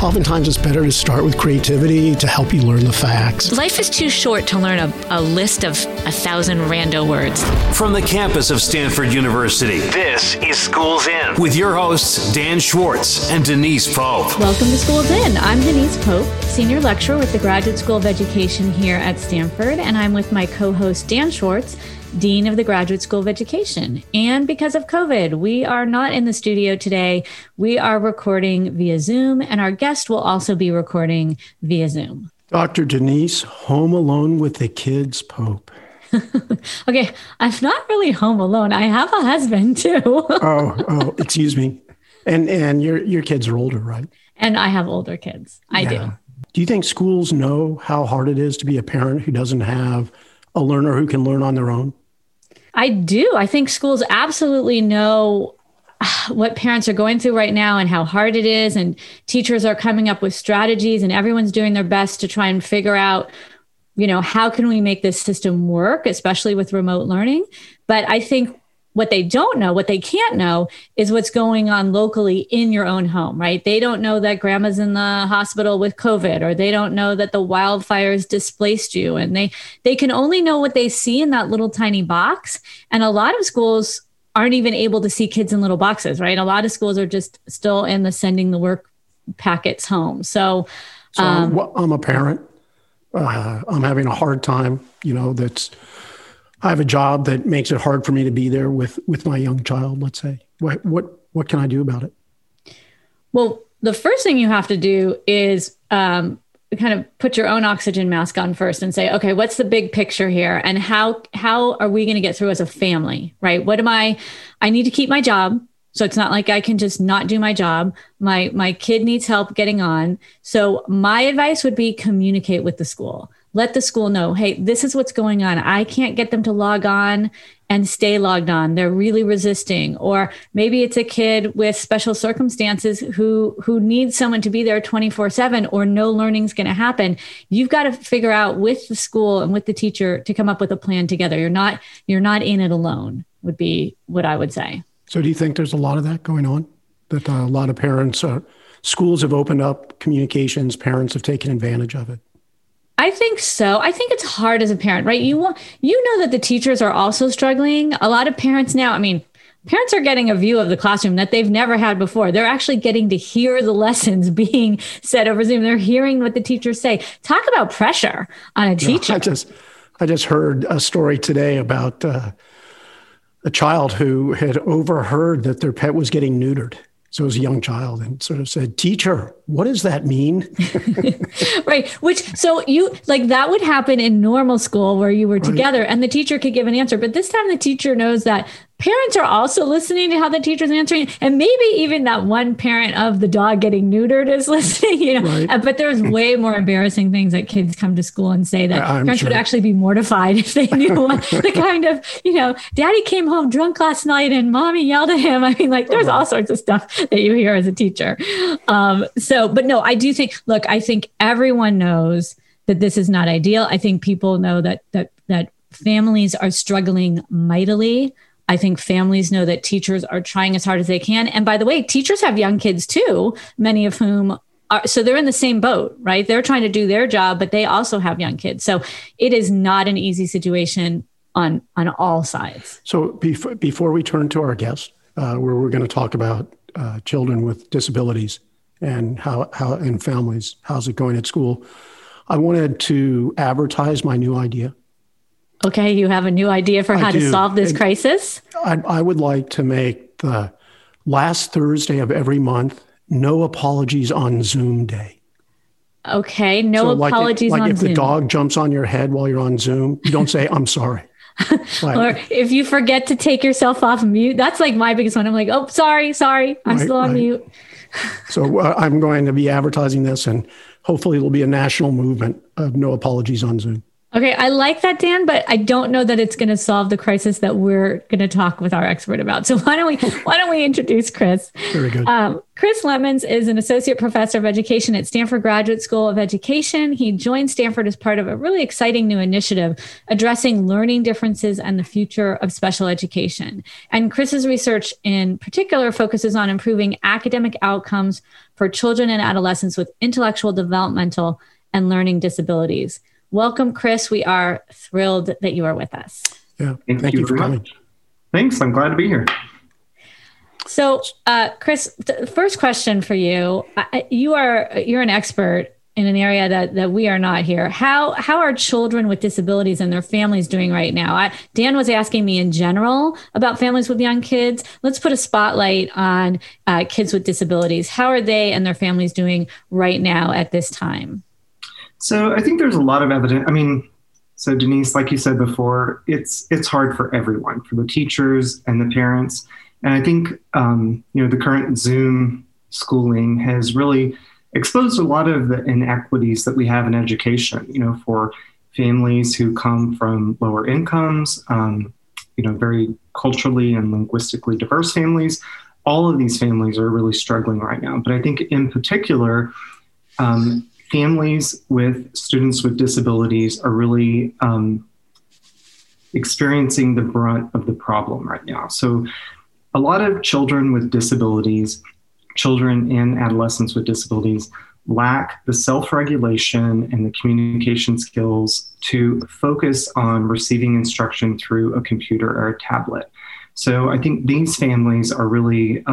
Oftentimes it's better to start with creativity to help you learn the facts. Life is too short to learn a list of 1,000 rando words. From the campus of Stanford University, this is Schools In with your hosts, Dan Schwartz and Denise Pope. Welcome to Schools In. I'm Denise Pope, Senior Lecturer with the Graduate School of Education here at Stanford, and I'm with my co-host, Dan Schwartz, Dean of the Graduate School of Education. And because of COVID, we are not in the studio today. We are recording via Zoom, and our guest will also be recording via Zoom. Dr. Denise, home alone with the kids, Pope. Okay, I'm not really home alone. I have a husband too. oh, excuse me. And your kids are older, right? And I have older kids. I do. Do you think schools know how hard it is to be a parent who doesn't have a learner who can learn on their own? I do. I think schools absolutely know what parents are going through right now and how hard it is. And teachers are coming up with strategies and everyone's doing their best to try and figure out, how can we make this system work, especially with remote learning? But I think what they don't know, what they can't know, is what's going on locally in your own home, right? They don't know that grandma's in the hospital with COVID, or they don't know that the wildfires displaced you. And they can only know what they see in that little tiny box. And a lot of schools aren't even able to see kids in little boxes, right? A lot of schools are just still in the sending the work packets home. So I'm a parent. I'm having a hard time, I have a job that makes it hard for me to be there with my young child, let's say. What can I do about it? Well, the first thing you have to do is kind of put your own oxygen mask on first and say, okay, what's the big picture here? And how are we going to get through as a family, right? I need to keep my job. So it's not like I can just not do my job. My kid needs help getting on. So my advice would be communicate with the school. Let the school know, hey, this is what's going on. I can't get them to log on and stay logged on. They're really resisting. Or maybe it's a kid with special circumstances who needs someone to be there 24/7, or no learning's going to happen. You've got to figure out with the school and with the teacher to come up with a plan together. You're not in it alone, would be what I would say. So do you think there's a lot of that going on? That a lot of parents, schools have opened up communications, parents have taken advantage of it? I think so. I think it's hard as a parent, right? You know that the teachers are also struggling. A lot of parents now, parents are getting a view of the classroom that they've never had before. They're actually getting to hear the lessons being said over Zoom. They're hearing what the teachers say. Talk about pressure on a teacher. I just heard a story today about a child who had overheard that their pet was getting neutered. So it was a young child and sort of said, "Teacher, what does that mean?" Right. That would happen in normal school where you were together and the teacher could give an answer. But this time the teacher knows that parents are also listening to how the teacher's answering. And maybe even that one parent of the dog getting neutered is listening, Right. But there's way more embarrassing things that kids come to school and say that parents would actually be mortified if they knew the kind of, daddy came home drunk last night and mommy yelled at him. There's all sorts of stuff that you hear as a teacher. But no, I do think, I think everyone knows that this is not ideal. I think people know that families are struggling mightily. I think families know that teachers are trying as hard as they can. And by the way, teachers have young kids too, many of whom are, so they're in the same boat, right? They're trying to do their job, but they also have young kids. So it is not an easy situation on all sides. So before we turn to our guest, where we're going to talk about children with disabilities and how in families, how's it going at school, I wanted to advertise my new idea. Okay, you have a new idea for how to solve this crisis? I would like to make the last Thursday of every month No Apologies on Zoom Day. Okay, apologies on Zoom. Like if the dog jumps on your head while you're on Zoom, you don't say, "I'm sorry." Or if you forget to take yourself off mute, that's like my biggest one. I'm like, "Oh, sorry, I'm still on mute." So I'm going to be advertising this, and hopefully it'll be a national movement of No Apologies on Zoom. Okay, I like that, Dan, but I don't know that it's going to solve the crisis that we're going to talk with our expert about. So why don't we introduce Chris? Very good. Chris Lemons is an associate professor of education at Stanford Graduate School of Education. He joined Stanford as part of a really exciting new initiative addressing learning differences and the future of special education. And Chris's research in particular focuses on improving academic outcomes for children and adolescents with intellectual, developmental, and learning disabilities. Welcome, Chris. We are thrilled that you are with us. Yeah, thank you for coming. Thanks. I'm glad to be here. So, Chris, the first question for you: you're an expert in an area that we are not here. How are children with disabilities and their families doing right now? Dan was asking me in general about families with young kids. Let's put a spotlight on kids with disabilities. How are they and their families doing right now at this time? So I think there's a lot of evidence. I mean, so Denise, like you said before, it's hard for everyone, for the teachers and the parents. And I think, the current Zoom schooling has really exposed a lot of the inequities that we have in education, for families who come from lower incomes, very culturally and linguistically diverse families. All of these families are really struggling right now. But I think in particular, families with students with disabilities are really experiencing the brunt of the problem right now. So a lot of children with disabilities, children and adolescents with disabilities, lack the self-regulation and the communication skills to focus on receiving instruction through a computer or a tablet. So I think these families are really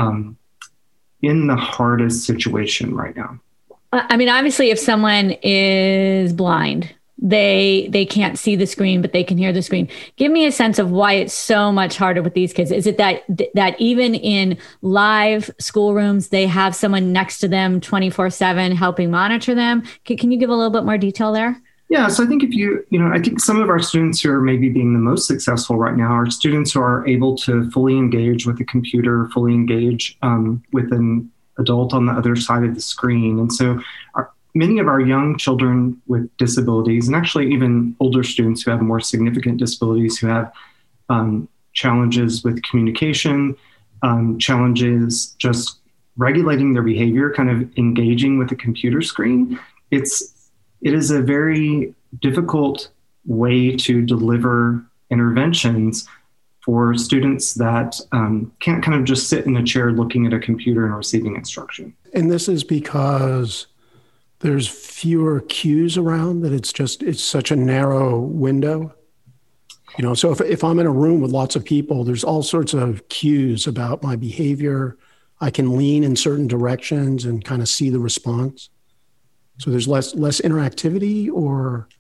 in the hardest situation right now. I mean, obviously, if someone is blind, they can't see the screen, but they can hear the screen. Give me a sense of why it's so much harder with these kids. Is it that even in live schoolrooms, they have someone next to them 24/7 helping monitor them? Can you give a little bit more detail there? Yeah, so I think I think some of our students who are maybe being the most successful right now are students who are able to fully engage with a computer, fully engage with an adult on the other side of the screen. And so many of our young children with disabilities, and actually even older students who have more significant disabilities, who have challenges with communication, challenges just regulating their behavior, kind of engaging with a computer screen, it is a very difficult way to deliver interventions for students that can't kind of just sit in a chair looking at a computer and receiving instruction. And this is because there's fewer cues around, that it's such a narrow window. So if I'm in a room with lots of people, there's all sorts of cues about my behavior. I can lean in certain directions and kind of see the response. So there's less interactivity, or?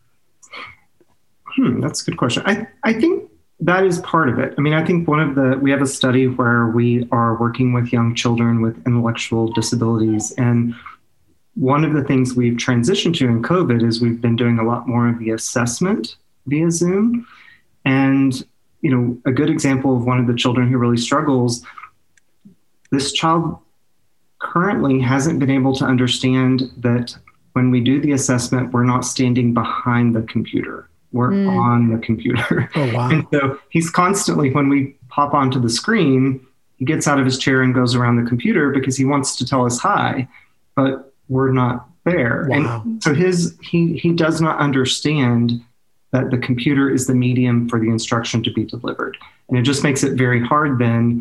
That's a good question. I think that is part of it. I mean, I think we have a study where we are working with young children with intellectual disabilities. And one of the things we've transitioned to in COVID is we've been doing a lot more of the assessment via Zoom. And, a good example of one of the children who really struggles, this child currently hasn't been able to understand that when we do the assessment, we're not standing behind the computer. We're on the computer. Oh, wow. And so he's constantly, when we pop onto the screen, he gets out of his chair and goes around the computer because he wants to tell us hi, but we're not there. Wow. And so he does not understand that the computer is the medium for the instruction to be delivered. And it just makes it very hard then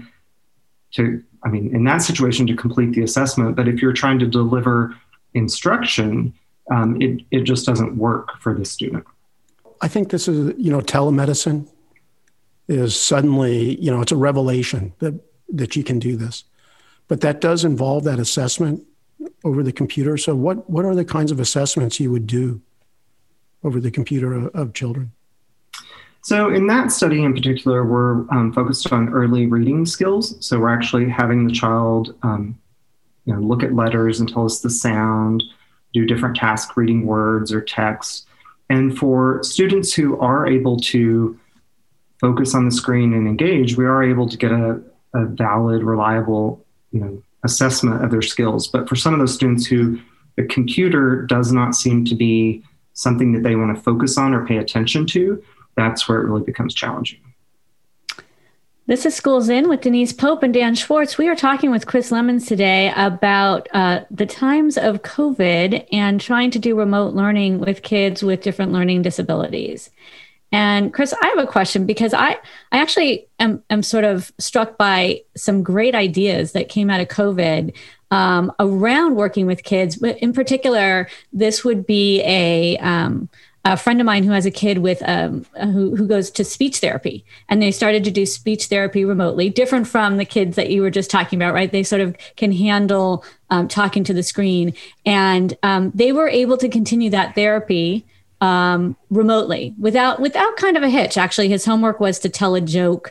in that situation, to complete the assessment. But if you're trying to deliver instruction, it just doesn't work for the student. I think this is, telemedicine is suddenly, it's a revelation that you can do this. But that does involve that assessment over the computer. So what are the kinds of assessments you would do over the computer of children? So in that study in particular, we're focused on early reading skills. So we're actually having the child look at letters and tell us the sound, do different tasks, reading words or text. And for students who are able to focus on the screen and engage, we are able to get a valid, reliable, assessment of their skills. But for some of those students who the computer does not seem to be something that they want to focus on or pay attention to, that's where it really becomes challenging. This is Schools In with Denise Pope and Dan Schwartz. We are talking with Chris Lemons today about the times of COVID and trying to do remote learning with kids with different learning disabilities. And Chris, I have a question because I actually am sort of struck by some great ideas that came out of COVID around working with kids. But in particular, this would be a friend of mine who has a kid with who goes to speech therapy, and they started to do speech therapy remotely, different from the kids that you were just talking about, right? They sort of can handle talking to the screen, and they were able to continue that therapy remotely without kind of a hitch. Actually, his homework was to tell a joke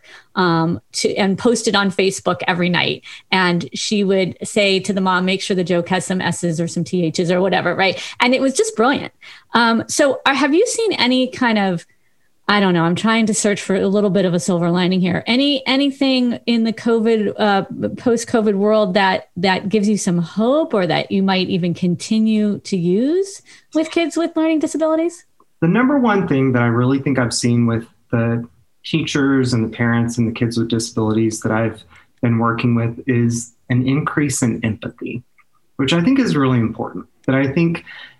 and post it on Facebook every night. And she would say to the mom, make sure the joke has some S's or some THs or whatever, right? And it was just brilliant. So have you seen any kind of, I don't know, I'm trying to search for a little bit of a silver lining here. Anything in the COVID, post-COVID world that gives you some hope or that you might even continue to use with kids with learning disabilities? The number one thing that I really think I've seen with the teachers and the parents and the kids with disabilities that I've been working with is an increase in empathy, which I think is really important. That I think,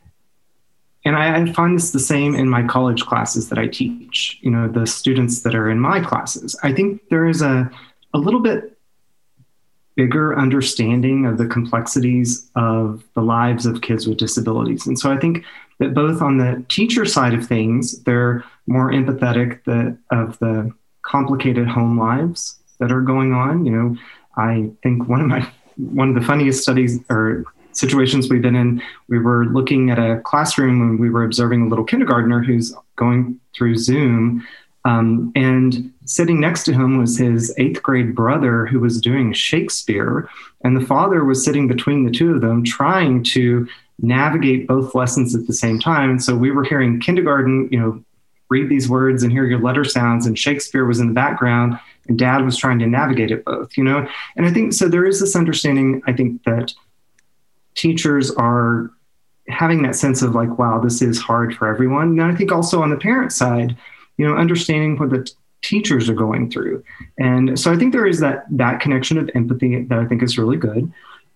and I find this the same in my college classes that I teach, you know, the students that are in my classes. I think there is a little bit bigger understanding of the complexities of the lives of kids with disabilities. And so I think that both on the teacher side of things, they're more empathetic of the complicated home lives that are going on. You know, I think one of the funniest studies or situations we've been in, we were looking at a classroom and we were observing a little kindergartner who's going through Zoom. And sitting next to him was his 8th grade brother who was doing Shakespeare. And the father was sitting between the two of them trying to navigate both lessons at the same time. And so we were hearing kindergarten, you know, read these words and hear your letter sounds, and Shakespeare was in the background and dad was trying to navigate it both, you know? And I think, so there is this understanding, I think, that teachers are having that sense of like, wow, this is hard for everyone. And I think also on the parent side, you know, understanding what the teachers are going through. And so I think there is that connection of empathy that I think is really good.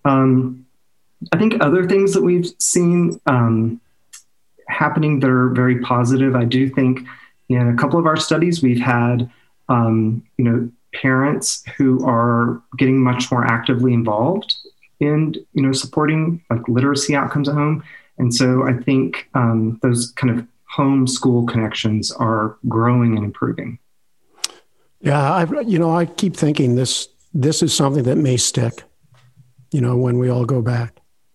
I think other things that we've seen happening that are very positive, I do think in a couple of our studies, we've had, you know, parents who are getting much more actively involved in, you know, supporting like literacy outcomes at home. And so I think those kind of home school connections are growing and improving. Yeah, I keep thinking this is something that may stick, you know, when we all go back.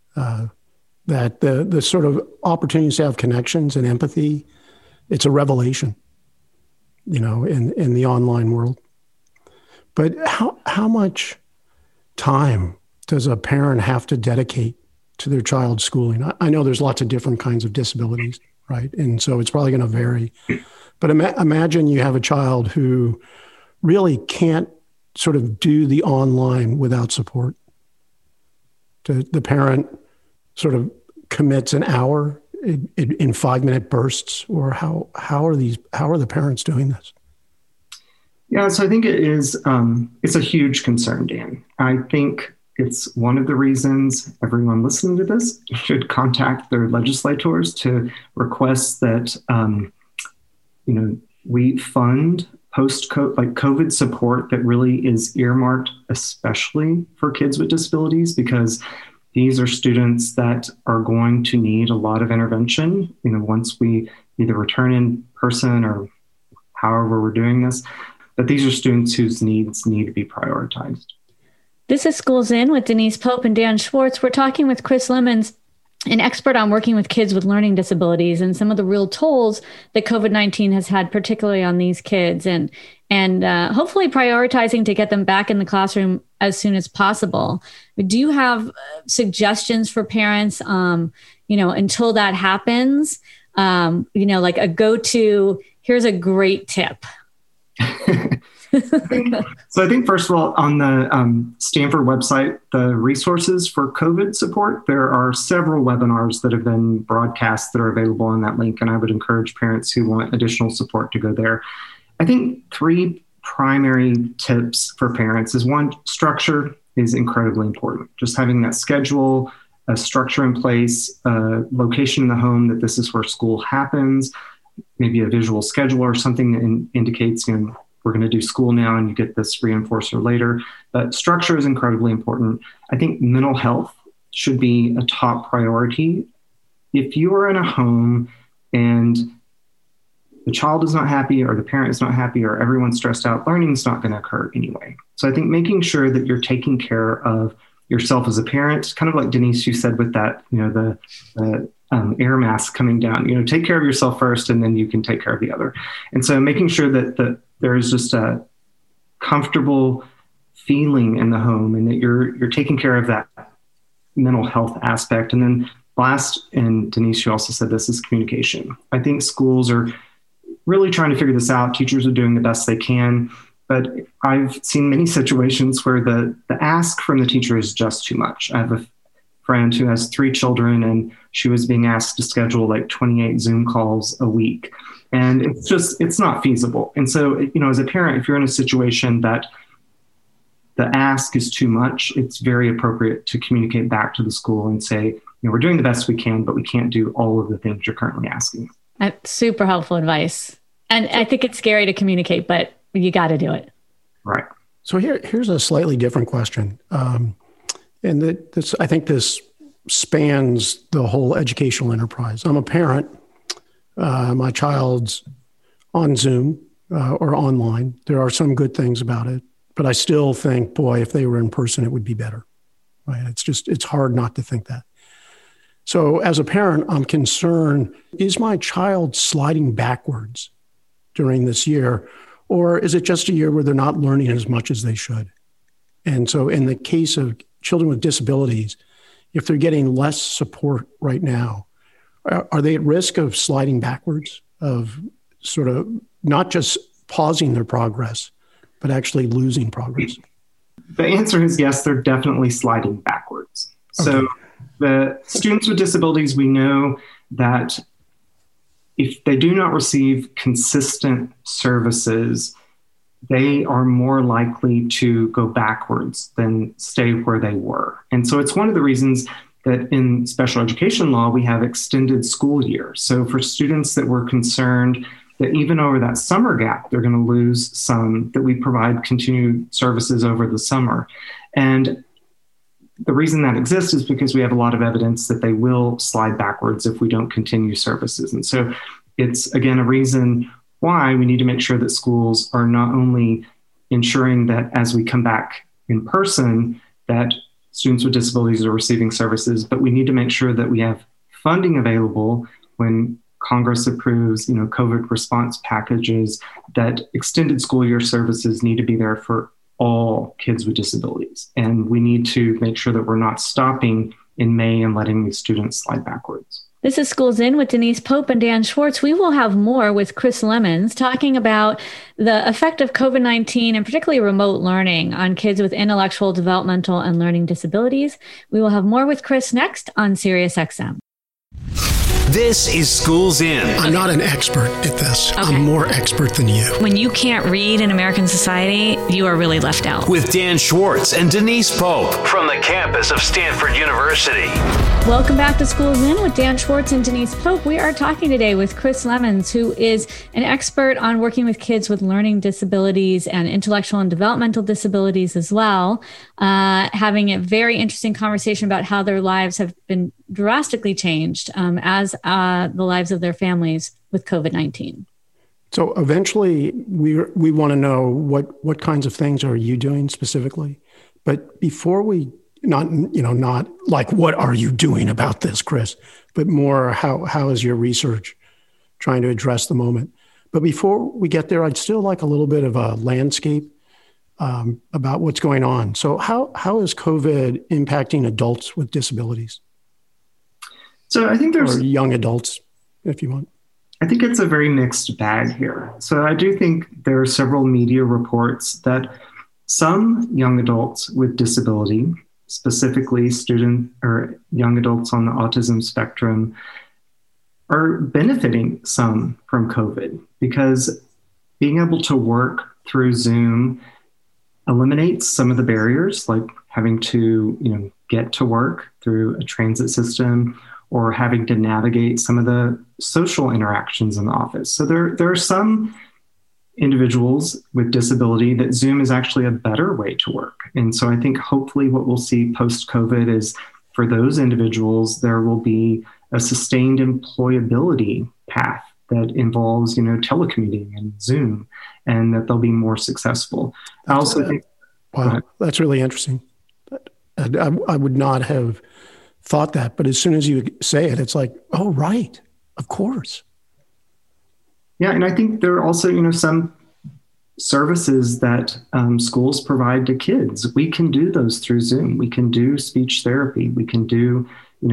That the sort of opportunities to have connections and empathy, it's a revelation, you know, in the online world. But how much time does a parent have to dedicate to their child's schooling? I know there's lots of different kinds of disabilities, right? And so it's probably going to vary. But imagine you have a child who really can't sort of do the online without support. The parent sort of commits an hour in 5-minute bursts, or how are the parents doing this? Yeah, so I think it is, it's a huge concern, Dan. I think it's one of the reasons everyone listening to this should contact their legislators to request that, you know, we fund COVID support that really is earmarked especially for kids with disabilities, because these are students that are going to need a lot of intervention, you know, once we either return in person or however we're doing this. But these are students whose needs need to be prioritized. This is Schools In with Denise Pope and Dan Schwartz. We're talking with Chris Lemons, an expert on working with kids with learning disabilities and some of the real tolls that COVID-19 has had, particularly on these kids, and hopefully prioritizing to get them back in the classroom as soon as possible. Do you have suggestions for parents, you know, until that happens, you know, like a go-to, here's a great tip? So I think, first of all, on the Stanford website, the resources for COVID support, there are several webinars that have been broadcast that are available on that link. And I would encourage parents who want additional support to go there. I think 3 primary tips for parents is, 1, structure is incredibly important. Just having that schedule, a structure in place, a location in the home that this is where school happens, maybe a visual schedule or something that indicates, we're going to do school now and you get this reinforcer later. But structure is incredibly important. I think mental health should be a top priority. If you are in a home and the child is not happy or the parent is not happy or everyone's stressed out, learning is not going to occur anyway. So I think making sure that you're taking care of yourself as a parent, kind of like Denise, you said with that, the air mask coming down, take care of yourself first and then you can take care of the other. And so making sure that there is just a comfortable feeling in the home and that you're taking care of that mental health aspect. And then last, and Denise, you also said this, is communication. I think schools are really trying to figure this out. Teachers are doing the best they can. But I've seen many situations where the ask from the teacher is just too much. I have a friend who has 3 children and she was being asked to schedule like 28 Zoom calls a week. And it's not feasible. And so, as a parent, if you're in a situation that the ask is too much, it's very appropriate to communicate back to the school and say, we're doing the best we can, but we can't do all of the things you're currently asking. That's super helpful advice. And I think it's scary to communicate, but you got to do it. Right. So here's a slightly different question. And I think this spans the whole educational enterprise. I'm a parent. My child's on Zoom or online. There are some good things about it, but I still think, boy, if they were in person, it would be better. Right? It's hard not to think that. So as a parent, I'm concerned, is my child sliding backwards during this year? Or is it just a year where they're not learning as much as they should? And so in the case of children with disabilities, if they're getting less support right now, are they at risk of sliding backwards, of sort of not just pausing their progress, but actually losing progress? The answer is yes, they're definitely sliding backwards. Okay. So the students with disabilities, we know that if they do not receive consistent services, they are more likely to go backwards than stay where they were. And so it's one of the reasons that in special education law, we have extended school years. So for students that were concerned that even over that summer gap, they're going to lose some, that we provide continued services over the summer. And the reason that exists is because we have a lot of evidence that they will slide backwards if we don't continue services. And so it's, again, a reason why we need to make sure that schools are not only ensuring that as we come back in person, that students with disabilities are receiving services, but we need to make sure that we have funding available when Congress approves, COVID response packages, that extended school year services need to be there for all kids with disabilities. And we need to make sure that we're not stopping in May and letting these students slide backwards. This is Schools In with Denise Pope and Dan Schwartz. We will have more with Chris Lemons talking about the effect of COVID-19 and particularly remote learning on kids with intellectual, developmental, and learning disabilities. We will have more with Chris next on SiriusXM. This is Schools In. I'm not an expert at this. Okay. I'm more expert than you. When you can't read in American society, you are really left out. With Dan Schwartz and Denise Pope from the campus of Stanford University. Welcome back to Schools In with Dan Schwartz and Denise Pope. We are talking today with Chris Lemons, who is an expert on working with kids with learning disabilities and intellectual and developmental disabilities as well, having a very interesting conversation about how their lives have been drastically changed as the lives of their families with COVID-19. So eventually we want to know what kinds of things are you doing specifically? But before we, not like what are you doing about this, Chris, but more how is your research trying to address the moment? But before we get there, I'd still like a little bit of a landscape about what's going on. So how is COVID impacting adults with disabilities? So I think there's or young adults, if you want. I think it's a very mixed bag here. So I do think there are several media reports that some young adults with disability, specifically student or young adults on the autism spectrum, are benefiting some from COVID because being able to work through Zoom eliminates some of the barriers, like having to, get to work through a transit system or having to navigate some of the social interactions in the office. So there are some individuals with disability that Zoom is actually a better way to work. And so I think hopefully what we'll see post-COVID is for those individuals, there will be a sustained employability path that involves, telecommuting and Zoom, and that they'll be more successful. I also think... Wow, that's really interesting. I would not have thought that, but as soon as you say it, it's like, oh, right, of course. Yeah, and I think there are also, some services that schools provide to kids. We can do those through Zoom. We can do speech therapy. We can do,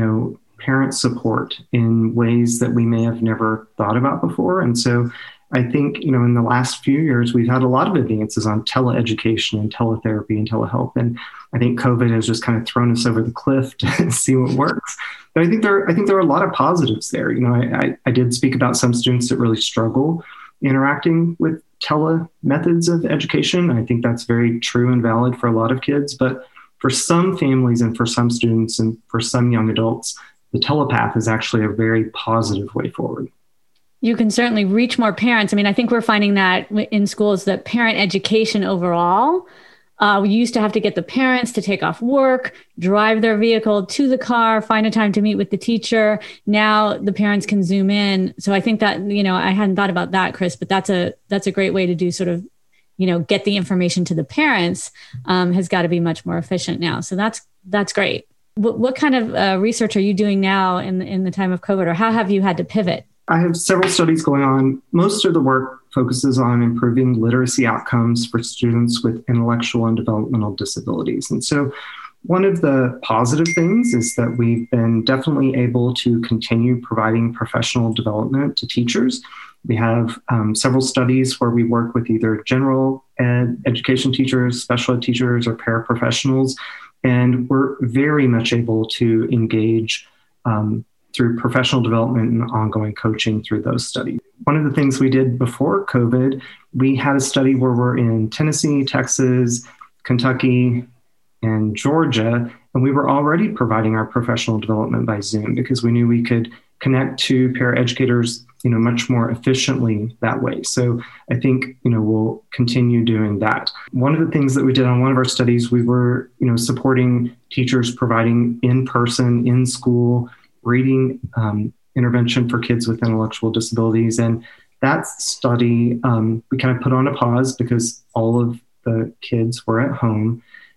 parent support in ways that we may have never thought about before. And so I think, in the last few years, we've had a lot of advances on teleeducation and teletherapy and telehealth. And I think COVID has just kind of thrown us over the cliff to see what works. But I think there are a lot of positives there. I did speak about some students that really struggle interacting with tele methods of education. I think that's very true and valid for a lot of kids. But for some families and for some students and for some young adults, the telepath is actually a very positive way forward. You can certainly reach more parents. I think we're finding that in schools that parent education overall, we used to have to get the parents to take off work, drive their vehicle to the car, find a time to meet with the teacher. Now the parents can Zoom in. So I think that, I hadn't thought about that, Chris, but that's a great way to do sort of, get the information to the parents has got to be much more efficient now. So that's great. What kind of research are you doing now in the time of COVID, or how have you had to pivot? I have several studies going on. Most of the work focuses on improving literacy outcomes for students with intellectual and developmental disabilities. And so one of the positive things is that we've been definitely able to continue providing professional development to teachers. We have several studies where we work with either general ed education teachers, special ed teachers, or paraprofessionals, and we're very much able to engage through professional development and ongoing coaching through those studies. One of the things we did before COVID, we had a study where we're in Tennessee, Texas, Kentucky, and Georgia, and we were already providing our professional development by Zoom because we knew we could connect to paraeducators, much more efficiently that way. So I think, we'll continue doing that. One of the things that we did on one of our studies, we were, supporting teachers providing in-person, in-school reading intervention for kids with intellectual disabilities. And that study, we kind of put on a pause because all of the kids were at home,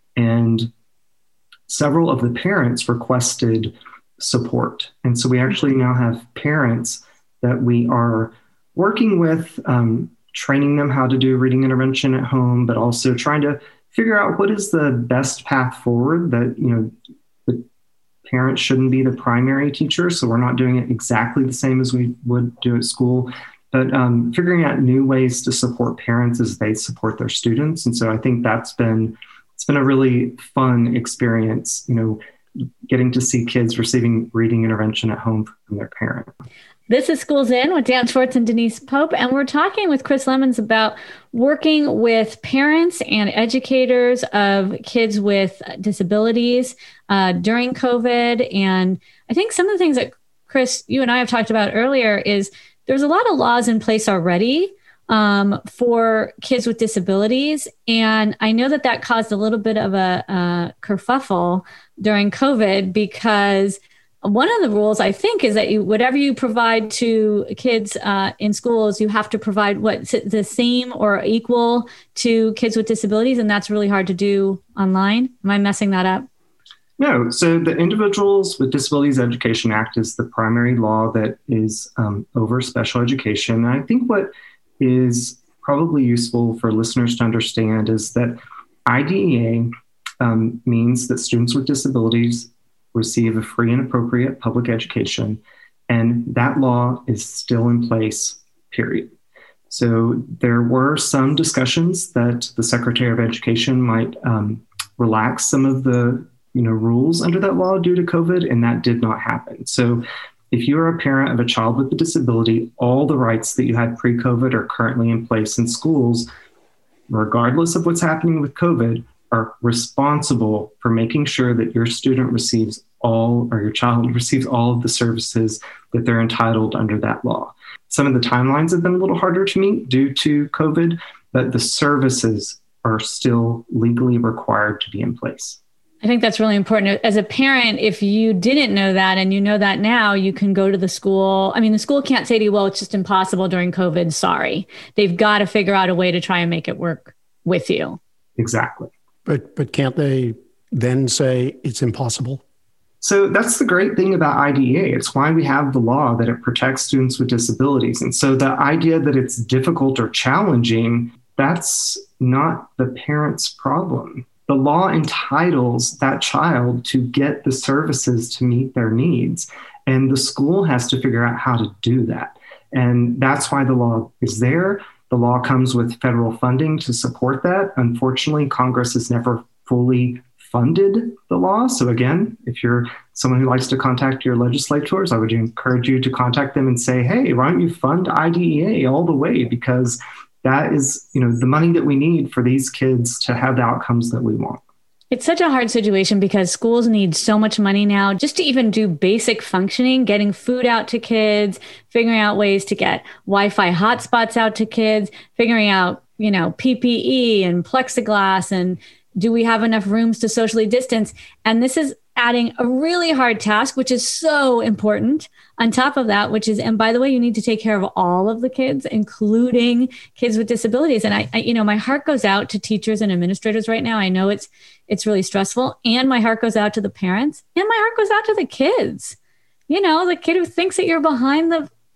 and several of the parents requested support. And so we actually now have parents that we are working with, training them how to do reading intervention at home, but also trying to figure out what is the best path forward that, the parents shouldn't be the primary teacher. So we're not doing it exactly the same as we would do at school, but figuring out new ways to support parents as they support their students. And so I think it's been a really fun experience, getting to see kids receiving reading intervention at home from their parent. This is Schools In with Dan Schwartz and Denise Pope, and we're talking with Chris Lemons about working with parents and educators of kids with disabilities during COVID. And I think some of the things that, Chris, you and I have talked about earlier is there's a lot of laws in place already for kids with disabilities. And I know that caused a little bit of a kerfuffle during COVID because one of the rules, I think, is that whatever you provide to kids in schools, you have to provide the same or equal to kids with disabilities. And that's really hard to do online. Am I messing that up? No. So the Individuals with Disabilities Education Act is the primary law that is over special education. And I think what is probably useful for listeners to understand is that IDEA means that students with disabilities receive a free and appropriate public education. And that law is still in place, period. So there were some discussions that the Secretary of Education might relax some of the rules under that law due to COVID, and that did not happen. So if you're a parent of a child with a disability, all the rights that you had pre-COVID are currently in place in schools, regardless of what's happening with COVID, are responsible for making sure that your student receives your child receives all of the services that they're entitled under that law. Some of the timelines have been a little harder to meet due to COVID, but the services are still legally required to be in place. I think that's really important. As a parent, if you didn't know that and you know that now, you can go to the school. I mean, the school can't say to you, well, it's just impossible during COVID. Sorry. They've got to figure out a way to try and make it work with you. Exactly. But can't they then say it's impossible? So that's the great thing about IDEA. It's why we have the law, that it protects students with disabilities. And so the idea that it's difficult or challenging, that's not the parent's problem. The law entitles that child to get the services to meet their needs, and the school has to figure out how to do that. And that's why the law is there. The law comes with federal funding to support that. Unfortunately, Congress has never fully funded the law. So again, if you're someone who likes to contact your legislators, I would encourage you to contact them and say, hey, why don't you fund IDEA all the way? Because that is, the money that we need for these kids to have the outcomes that we want. It's such a hard situation because schools need so much money now just to even do basic functioning, getting food out to kids, figuring out ways to get Wi-Fi hotspots out to kids, figuring out, PPE and plexiglass, and do we have enough rooms to socially distance? And this is adding a really hard task, which is so important on top of that, and by the way, you need to take care of all of the kids, including kids with disabilities. And I my heart goes out to teachers and administrators right now. I know it's really stressful, and my heart goes out to the parents, and my heart goes out to the kids. The kid who thinks that you're behind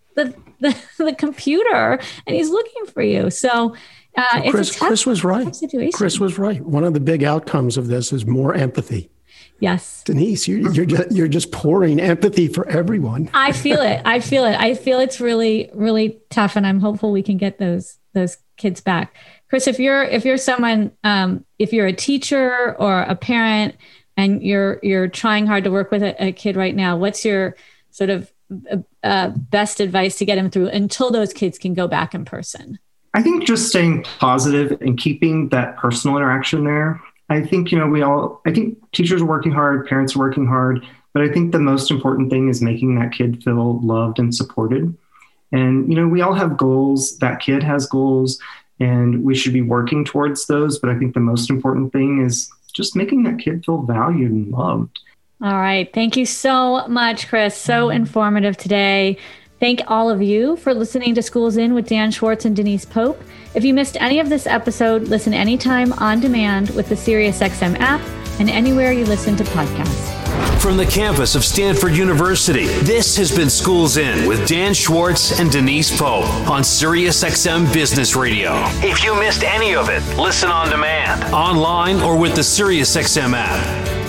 the computer and he's looking for you. So Chris was right. Chris was right. One of the big outcomes of this is more empathy. Yes. Denise, you're just pouring empathy for everyone. I feel it. I feel it's really, really tough, and I'm hopeful we can get those kids back. Chris, if you're someone, if you're a teacher or a parent and you're trying hard to work with a kid right now, what's your sort of best advice to get them through until those kids can go back in person? I think just staying positive and keeping that personal interaction there. I think, I think teachers are working hard, parents are working hard, but I think the most important thing is making that kid feel loved and supported. And, we all have goals. That kid has goals, and we should be working towards those. But I think the most important thing is just making that kid feel valued and loved. All right. Thank you so much, Chris. So informative today. Thank all of you for listening to Schools In with Dan Schwartz and Denise Pope. If you missed any of this episode, listen anytime on demand with the SiriusXM app and anywhere you listen to podcasts. From the campus of Stanford University, this has been Schools In with Dan Schwartz and Denise Pope on SiriusXM Business Radio. If you missed any of it, listen on demand, online, or with the SiriusXM app.